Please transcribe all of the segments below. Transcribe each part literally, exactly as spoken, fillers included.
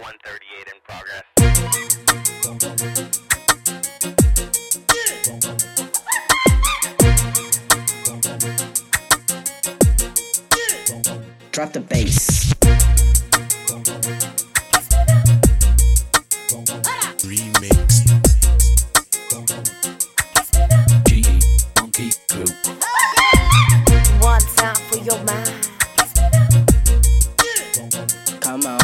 one thirty-eight in progress. Drop the bass. Remix. G Monkey Crew. One time for your mind. Come on.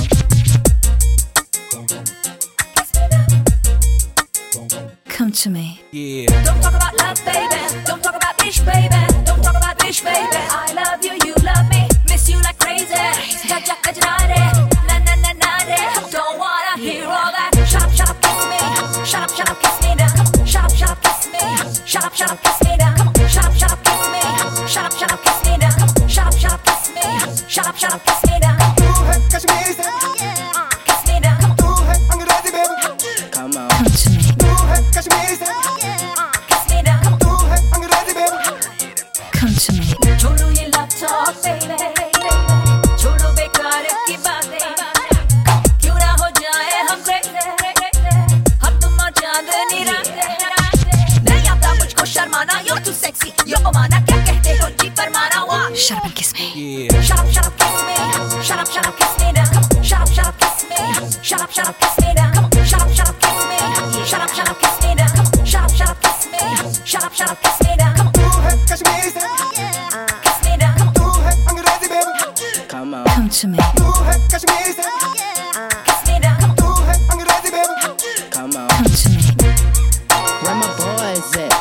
Come to me. Yeah. Don't talk about love, baby. Don't talk about ish, baby. Don't talk about ish, baby. I love you, you love me. Miss you like crazy. Jaja kajnare. Na na na na de. Don't wanna hear all that. Shut up, shut up, kiss me. Shut up, shut up, kiss me now. Shut up, shut up, kiss me. Shut up, shut up, kiss me now. Shut up, shut up, kiss me. Shut up, shut up, kiss me now. Shut up, shut up, kiss me. Shut up, shut up, kiss me now. तू है कश्मीरी से Kiss me now. तू है अंग्रेजी baby Come on. Come to me. तू है कश्मीरी से Kiss me now. तू है अंग्रेजी बेबी Come to me. छोड़ो ये love talk, baby. छोड़ो बेकार की बातें. क्यों ना हो जाए हम crazy. हम तुम और चांदनी रातें. नहीं आता मुझको शर्माना. You're too sexy. यो माना क्या कहते हो जी फरमाना. What? Shut up and kiss me. Yeah. Shut up, shut up, kiss me. Shut up, shut up, kiss me now. Shut up, shut up, kiss me. Shut up, shut up, kiss me now. Shut up, shut up, kiss me. Shut up, shut up, kiss me now. Shut up, shut up, kiss me. Shut up, shut up, kiss me now. तू है कश्मीरी से Kiss me now. तू है अंग्रेजी baby Come on. Come to me. तू है कश्मीरी से Kiss me now. तू है अंग्रेजी baby Come on. Come to me. Where my boys at?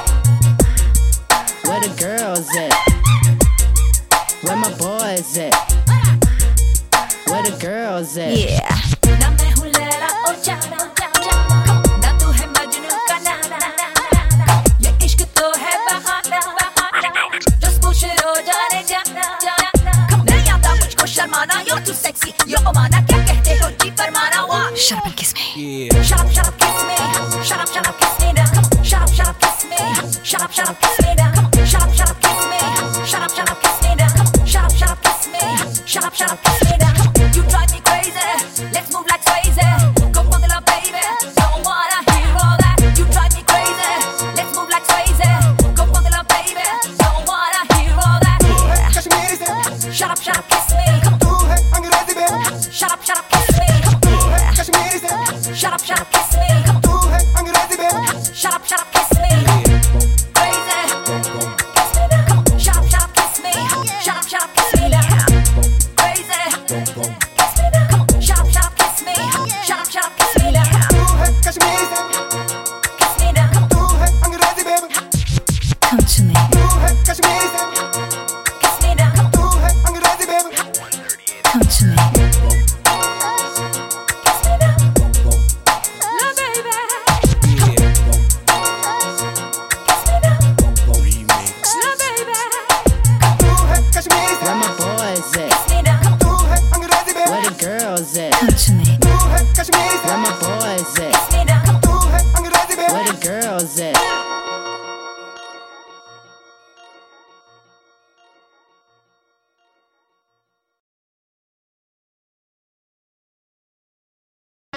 Where the girls at? Where my boys at? Where the girls at? Yeah. ना मैं हूँ लैला ओ जाना. ना तू है मजनू का नाना. ये इश्क तो है बहाना. Just push it हो जाने जाना. नहीं आता मुझको शर्माना. You're too sexy. यो माना क्या कहते हो जी फरमाना. What? Shut up and kiss me. Yeah. Shut up, shut up, kiss me. Shut up, shut up, kiss me now. Shut up, shut up, kiss me. Shut up, shut up, kiss me now. Shut up, shut up, kiss me. Shut up, shut up, kiss me now. Shut up, shut up, kiss me. Shut up, shut up, kiss me now. You drive me crazy. Let's move like crazy. Go on the love, baby. Don't wanna hear all that. You drive me crazy. Let's move like crazy. Go on the love, baby. Don't wanna hear all that. Kashmiri से Shut up, shut up, kiss me. तू है अंग्रेजी baby Shut up, shut up, kiss me. तू है कश्मीरी से Shut up, shut up, kiss